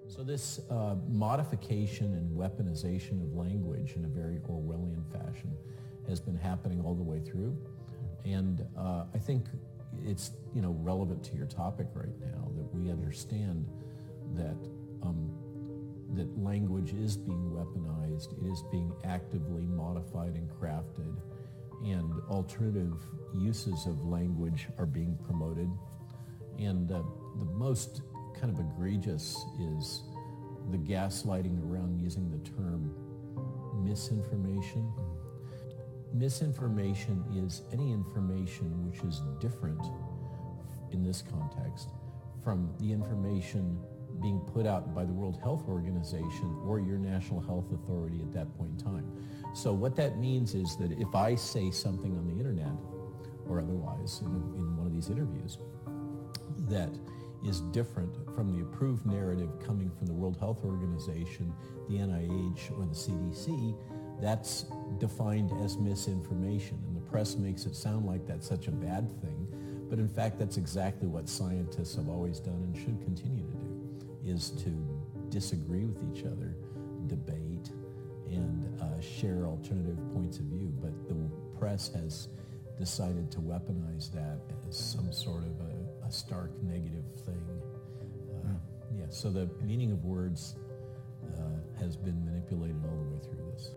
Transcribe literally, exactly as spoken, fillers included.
So this uh, modification and weaponization of language in a very Orwellian fashion has been happening all the way through. And uh, I think it's, you know, relevant to your topic right now that we understand that um, that language is being weaponized, it is being actively modified and crafted, and alternative uses of language are being promoted. And uh, the most kind of egregious is the gaslighting around using the term misinformation. Misinformation is any information which is different in this context from the information being put out by the World Health Organization or your national health authority at that point in time. So what that means is that if I say something on the internet or otherwise in, a, in one of these interviews that is different from the approved narrative coming from the World Health Organization, the N I H, or the C D C, that's defined as misinformation. And the press makes it sound like that's such a bad thing. But in fact, that's exactly what scientists have always done and should continue to do, is to disagree with each other, debate, and uh, share alternative points of view. But the press has decided to weaponize that as some sort of a, a stark negative thing. Uh, mm. Yeah, so the meaning of words uh, has been manipulated all the way through this.